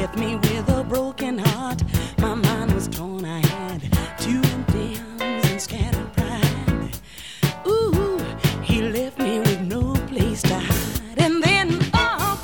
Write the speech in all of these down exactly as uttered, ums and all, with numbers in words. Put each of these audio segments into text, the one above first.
left me with a broken heart. My mind was torn, I had two empty arms and scattered pride. Ooh, he left me with no place to hide. And then up,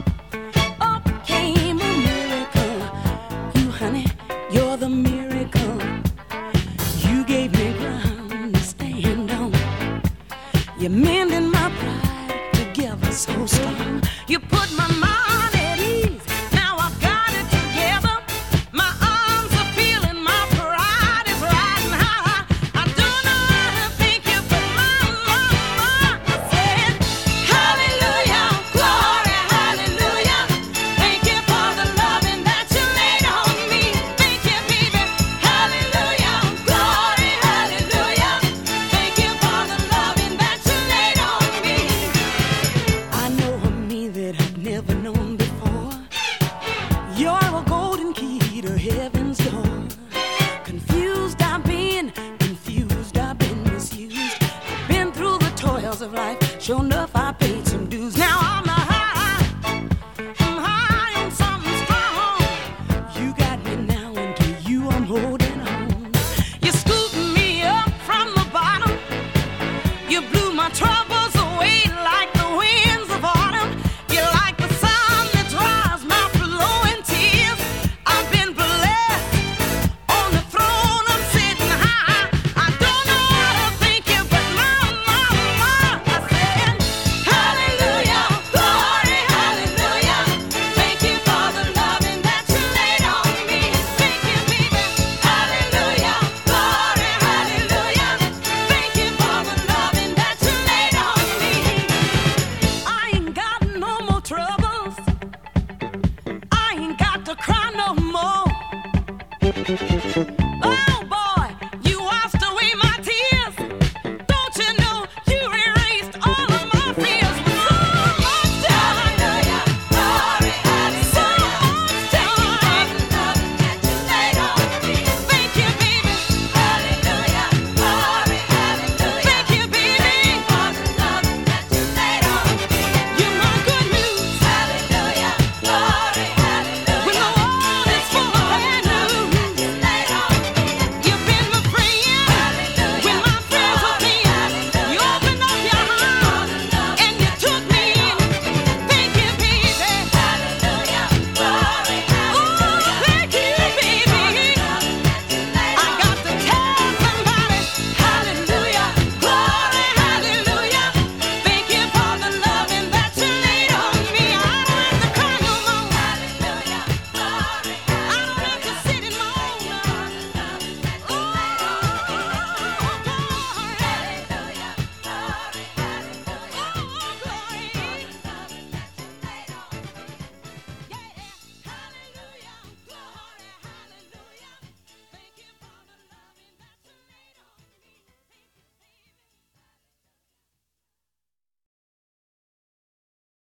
up came a miracle. You, honey, you're the miracle. You gave me ground to stand on. You're mending my pride together so strong. You put my mind at ease. Now I've got it together. My arms are feeling, my pride is riding high. I don't know how to thank you, but my, my, my, I said, hallelujah, glory, hallelujah. Thank you for the loving that you laid on me. Thank you, baby, hallelujah, glory, hallelujah. Thank you for the loving that you laid on me. I know a me that I've never known before. You're a golden key to heaven's door. Confused I've been, confused I've been misused. I've been through the toils of life. Sure enough, I paid some dues. Now I'm a high, I'm high on something strong. You got me now, and to you I'm holding on. You're scooting me up from the bottom. You blew my troubles away like the winds of autumn. You're like the sun that dries my flowing tears. I've been blessed. On the throne I'm sitting high. I don't know how to thank you, but my, my, my, I said, hallelujah, glory, hallelujah. Thank you for the loving that you laid on me. Thank you, baby, hallelujah, glory, hallelujah. Thank you for the loving that you laid on me. I ain't got no more troubles. I ain't got to cry no more.